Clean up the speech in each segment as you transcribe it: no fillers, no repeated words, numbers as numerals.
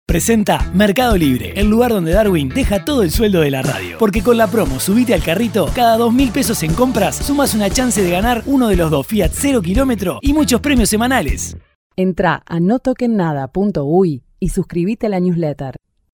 Presenta Mercado Libre, el lugar donde Darwin deja todo el sueldo de la radio. Porque con la promo Subite al Carrito, cada 2.000 pesos en compras, sumas una chance de ganar uno de los 2 Fiat 0 kilómetro y muchos premios semanales. Entrá a notoquennada.uy y suscríbete a la newsletter.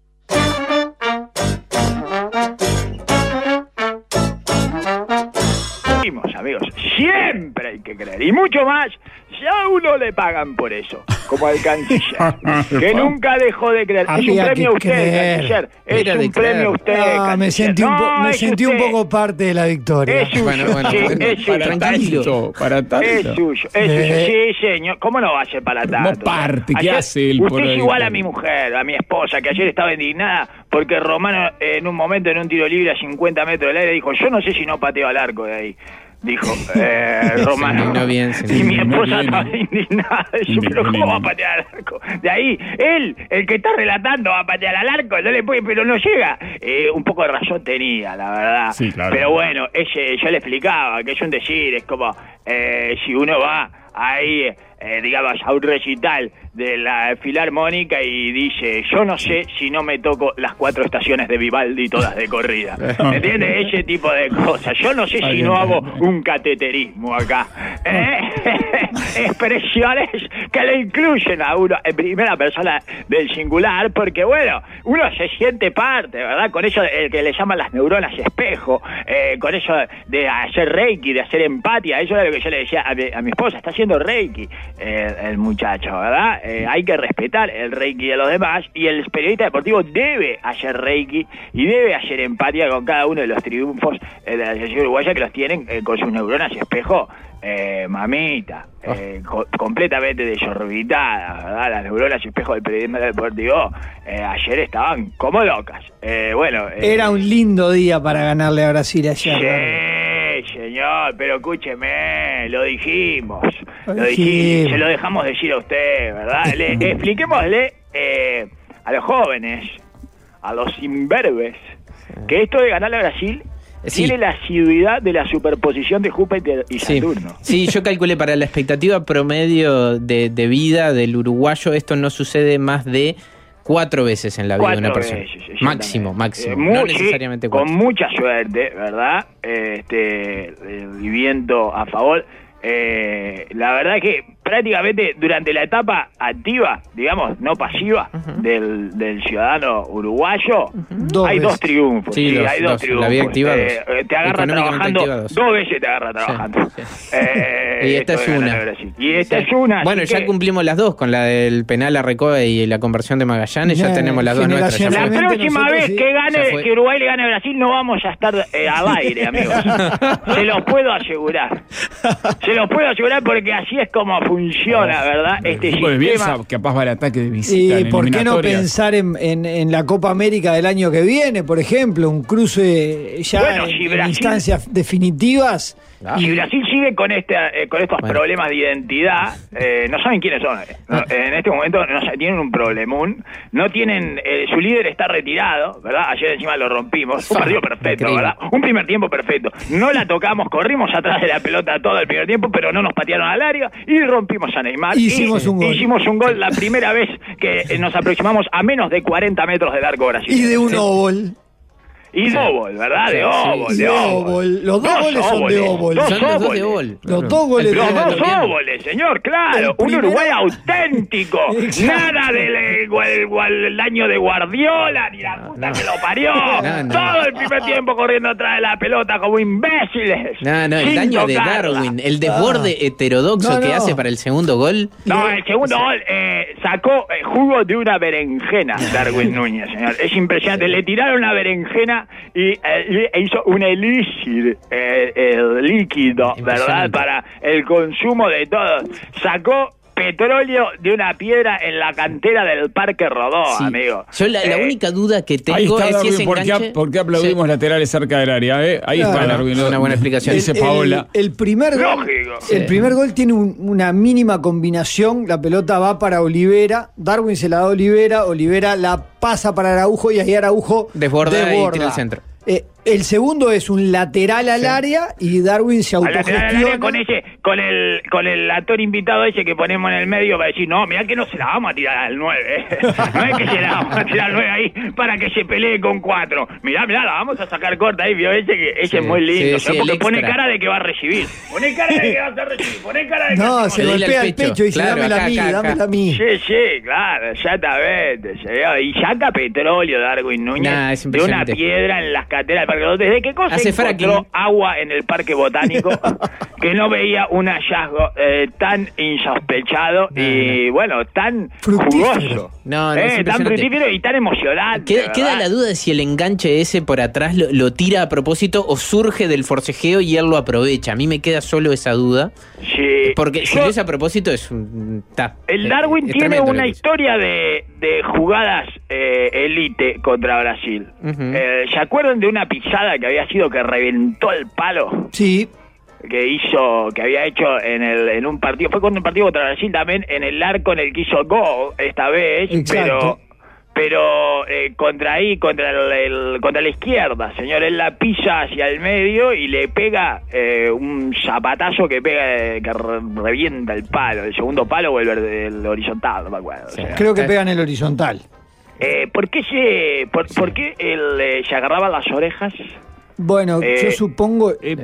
Amigos, siempre hay que creer, y mucho más si a uno le pagan por eso, como al canciller, que nunca dejó de creer. Es un premio a usted, canciller, es un premio a usted, canciller. Me sentí un poco parte de la victoria. Es suyo, bueno, sí, es suyo. Para tanto. Es suyo, sí, señor. ¿Cómo no va a ser para tanto? No parte, ¿qué hace él? Usted es igual a mi mujer, a mi esposa, que ayer estaba indignada porque Romano en un momento en un tiro libre a 50 metros del aire dijo, yo no sé si no pateo al arco de ahí. Dijo Romano. Y mi esposa estaba indignada. Pero ¿cómo va a patear al arco? De ahí, él, el que está relatando, va a patear al arco, no le puede, pero no llega. Un poco de razón tenía, la verdad. Sí, claro. Pero bueno, yo le explicaba que es un decir, es como si uno va ahí, digamos, a un recital de la Filarmónica y dice, yo no sé si no me toco las 4 estaciones de Vivaldi todas de corrida. ¿Entiendes? Ese tipo de cosas. Yo no sé si no hago un cateterismo acá. Expresiones que le incluyen a uno en primera persona del singular, porque bueno, uno se siente parte, ¿verdad? Con eso que le llaman las neuronas espejo, con eso de hacer reiki, de hacer empatía, eso es lo que yo le decía a mi esposa, está haciendo reiki el muchacho, ¿verdad? Hay que respetar el reiki de los demás y el periodista deportivo debe hacer reiki y debe hacer empatía con cada uno de los triunfos de la selección uruguaya que los tienen con sus neuronas espejo, mamita, completamente desorbitadas, ¿verdad? Las neuronas espejo del periodismo deportivo ayer estaban como locas. Era un lindo día para ganarle a Brasil ayer. Sí, señor, pero escúcheme, lo dijimos, se lo dejamos decir a usted, ¿verdad? Expliquémosle a los jóvenes, a los imberbes, que esto de ganarle a Brasil tiene la asiduidad de la superposición de Júpiter y Saturno. Sí, yo calculé para la expectativa promedio de vida del uruguayo, esto no sucede más de 4 veces en la vida de una persona. Máximo. No necesariamente 4. Con mucha suerte, ¿verdad? Y viento a favor. La verdad es que prácticamente durante la etapa activa, digamos, no pasiva, del ciudadano uruguayo, hay 2 triunfos. Sí, hay dos triunfos. La vida activa, te agarra trabajando, 2 veces te agarra trabajando. Y esta es una. Y esta es una. Bueno, ya cumplimos las 2, con la del penal a Recoba y la conversión de Magallanes, ya tenemos las 2 nuestras. La próxima vez que Uruguay le gane a Brasil no vamos a estar al aire, amigos. Se los puedo asegurar. Porque así es como funciona, ¿verdad? Este sistema. Capaz va al ataque de visita. ¿Y por qué no pensar en la Copa América del año que viene, por ejemplo? Un cruce ya en instancias definitivas. Si Brasil sigue con estos problemas de identidad, no saben quiénes son. En este momento tienen un problemón. No tienen. Su líder está retirado, ¿verdad? Ayer encima lo rompimos. Un partido perfecto, ¿verdad? Un primer tiempo perfecto. No la tocamos, corrimos atrás de la pelota todo el primer tiempo, pero no nos patearon al área y rompimos a Neymar. Hicimos un gol la primera vez que nos aproximamos a menos de 40 metros del arco brasileño. Y de un óvol. Y óvol, ¿verdad? De óvol. Los 2 goles son de óvol. Son los 2 de óvol. Los 2 goles de óvol. Los 2 óvoles, señor, claro. Un Uruguay auténtico. Nada del año de Guardiola, ni la puta que lo parió. Todo el primer tiempo corriendo atrás de la pelota como imbéciles. El daño de Darwin, el desborde heterodoxo que hace para el segundo gol. El segundo gol sacó jugo de una berenjena, Darwin Núñez, señor. Es impresionante. Le tiraron una berenjena y hizo un elixir líquido, ¿verdad? Para el consumo de todos. Sacó petróleo de una piedra en la cantera del Parque Rodó, amigo. Yo la única duda que tengo ahí está es Darwin, si ese enganche... ¿por qué aplaudimos laterales cerca del área? Ahí está Darwin. Es una buena explicación. Dice Paola. El primer gol tiene una mínima combinación. La pelota va para Olivera. Darwin se la da a Olivera. Olivera la pasa para Araujo y ahí Araujo desborda y tira el centro. El segundo es un lateral al área y Darwin se autogestiona. Con el actor invitado ese que ponemos en el medio para decir, no, mirá que no se la vamos a tirar al 9. No es que se la vamos a tirar al 9 ahí para que se pelee con 4. Mirá, la vamos a sacar corta ahí, vio ese es muy lindo. Porque pone cara de que va a recibir. Pone cara de que va a recibir. Pone cara de que no, se golpea el pecho y dice, dámela a mí. Sí, claro, exactamente. Y saca petróleo Darwin Núñez de una piedra en las cateras. ¿Desde qué cosa encontró agua en el Parque Botánico que no veía un hallazgo tan insospechado y, bueno, tan jugoso? Tan fructífero y tan emocionante. Queda la duda de si el enganche ese por atrás lo tira a propósito o surge del forcejeo y él lo aprovecha. A mí me queda solo esa duda. Sí. Porque si lo es a propósito es un... El Darwin tiene una historia de jugadas elite contra Brasil. ¿Se acuerdan de una pisada que había sido que reventó el palo? Sí. Que había hecho en un partido, fue con un partido contra Brasil también, en el arco en el que hizo gol esta vez. Exacto. Pero contra la izquierda, señor, él la pisa hacia el medio y le pega un zapatazo que revienta el palo, el segundo palo o el horizontal, no me acuerdo. Sí. Creo que pega en el horizontal. ¿Por qué él se agarraba las orejas? Bueno, yo supongo ¿es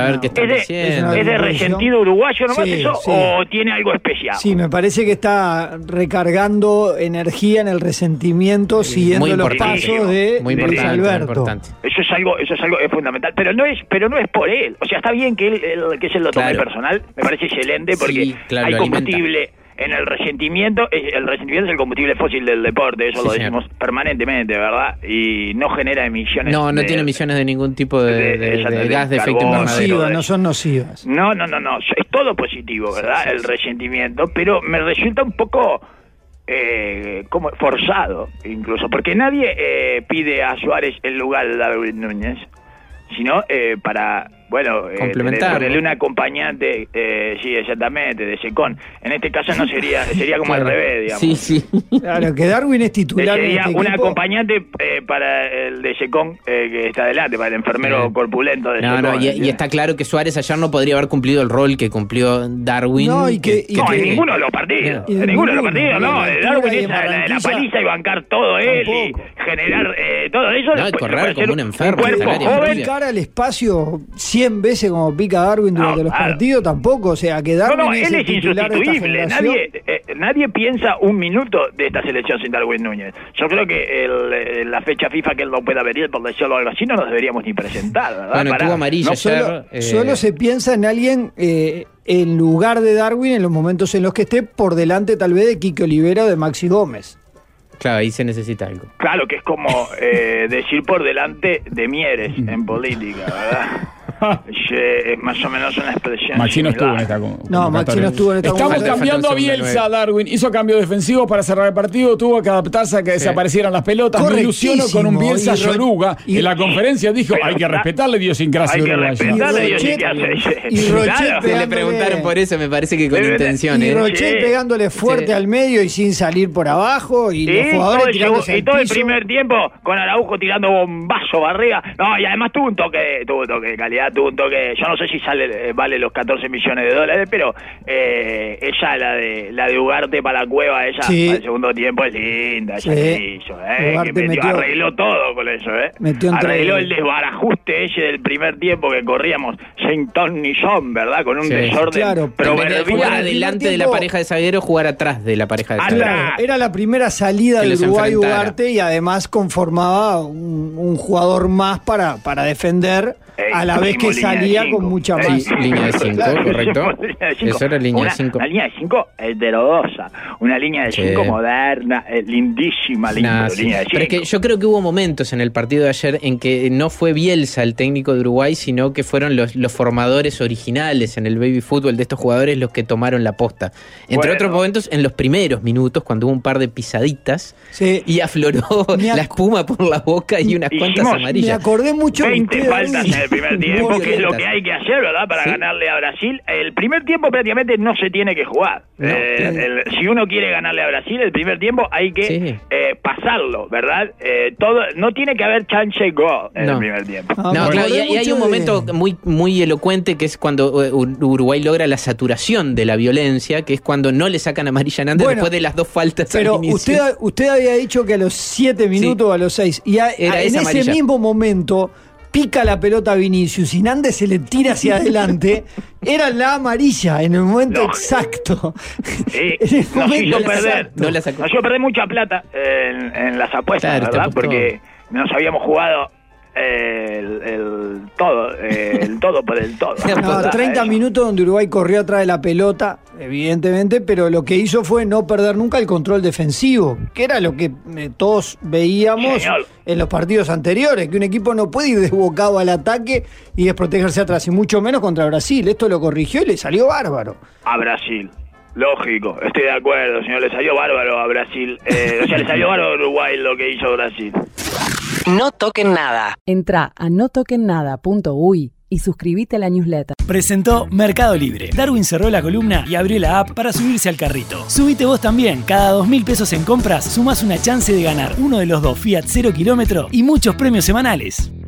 de resentido uruguayo nomás eso? Sí. ¿O tiene algo especial? Sí, me parece que está recargando energía en el resentimiento siguiendo los pasos de Luis Alberto. Eso es algo fundamental, pero no es por él. O sea, está bien que él lo tome personal, me parece excelente porque hay combustible. En el resentimiento es el combustible fósil del deporte, eso lo decimos permanentemente, ¿verdad? Y no genera emisiones. No tiene emisiones de ningún tipo de gas de efecto invernadero. No son nocivas. No, es todo positivo, ¿verdad? El resentimiento, pero me resulta un poco como forzado, incluso, porque nadie pide a Suárez en lugar de Darwin Núñez, sino para... Bueno, ponerle un acompañante, sí, exactamente, de Secón. En este caso no sería como al revés, digamos. Sí. Claro, que Darwin es titular. Sería un acompañante para el de Secón que está adelante, para el enfermero corpulento de Secón. Y está claro que Suárez ayer no podría haber cumplido el rol que cumplió Darwin. En ninguno de los partidos. Darwin es la paliza y bancar todo él y generar todo eso. No, correr como un enfermo. Cara al espacio 100 veces como pica Darwin durante los partidos, tampoco. O sea, que Darwin él es insustituible. Nadie piensa un minuto de esta selección sin Darwin Núñez. Yo creo que la fecha FIFA que él no pueda venir, por decirlo algo así, no nos deberíamos ni presentar, ¿verdad? Bueno, tuvo amarilla ayer. Solo se piensa en alguien en lugar de Darwin en los momentos en los que esté por delante tal vez de Quique Olivera o de Maxi Gómez. Claro, ahí se necesita algo. Claro, que es como decir por delante de Mieres en política, ¿verdad? Es más o menos una expresión. Maxi no estuvo en esta Maxi no estuvo en esta. Estamos cambiando a Bielsa, Darwin. Hizo cambio defensivo para cerrar el partido. Tuvo que adaptarse a que desaparecieran las pelotas. Me ilusionó con un Bielsa Yoruga. En la conferencia dijo: hay que respetarle idiosincrasia uruguaya. Y Rochet le preguntaron por eso, me parece que con intención. Y Rochet pegándole fuerte al medio y sin salir por abajo. Y los jugadores tirándose al piso. Y todo el primer tiempo con Araujo tirando bombazo barriga. No, y además tuvo un toque de calidad. Tuvo un toque, yo no sé si vale los 14 millones de dólares, pero ella, la de Ugarte para la cueva, ella para el segundo tiempo es linda, ella que hizo, arregló todo con eso, arregló el desbarajuste ese del primer tiempo que corríamos sin ton ni son, ¿verdad? Con un desorden proverbial. Jugar adelante de la pareja de zagueros, jugar atrás de la pareja de zagueros. Era la primera salida del Uruguay Ugarte y además conformaba un jugador más para defender. A la vez que salía con mucha más. Línea de 5, correcto. Eso era línea de 5. Una línea de 5 heterodoxa. Una línea de 5 moderna, lindísima línea de 5. Pero es que yo creo que hubo momentos en el partido de ayer en que no fue Bielsa el técnico de Uruguay, sino que fueron los formadores originales en el baby fútbol de estos jugadores los que tomaron la posta. Entre otros momentos, en los primeros minutos, cuando hubo un par de pisaditas y afloró la espuma por la boca y unas cuantas amarillas. Me acordé mucho 20 faltas en el primer tiempo. porque es lo que hay que hacer, ¿verdad? Para ganarle a Brasil. El primer tiempo prácticamente no se tiene que jugar. No, si uno quiere ganarle a Brasil, el primer tiempo hay que pasarlo, ¿verdad? No tiene que haber chance gol en el primer tiempo. Y hay un momento muy elocuente que es cuando Uruguay logra la saturación de la violencia, que es cuando no le sacan amarilla a Nández después de las 2 faltas. Pero usted había dicho que a los 7 minutos o a los 6, y en ese mismo momento pica la pelota a Vinicius y Nández se le tira hacia adelante. Era la amarilla en el momento exacto. Nos hizo perder mucha plata en las apuestas, ¿verdad? Porque nos habíamos jugado el todo por el todo. 30 minutos donde Uruguay corrió atrás de la pelota, evidentemente, pero lo que hizo fue no perder nunca el control defensivo, que era lo que todos veíamos en los partidos anteriores, que un equipo no puede ir desbocado al ataque y desprotegerse atrás, y mucho menos contra Brasil. Esto lo corrigió y le salió bárbaro. A Brasil. Lógico, estoy de acuerdo, señor. Le salió bárbaro a Brasil. Le salió bárbaro a Uruguay lo que hizo Brasil. No toquen nada. Entrá a notokennada.uy y suscríbete a la newsletter. Presentó Mercado Libre. Darwin cerró la columna y abrió la app para subirse al carrito. Subite vos también. Cada 2.000 pesos en compras, sumás una chance de ganar uno de los 2 Fiat 0 kilómetro y muchos premios semanales.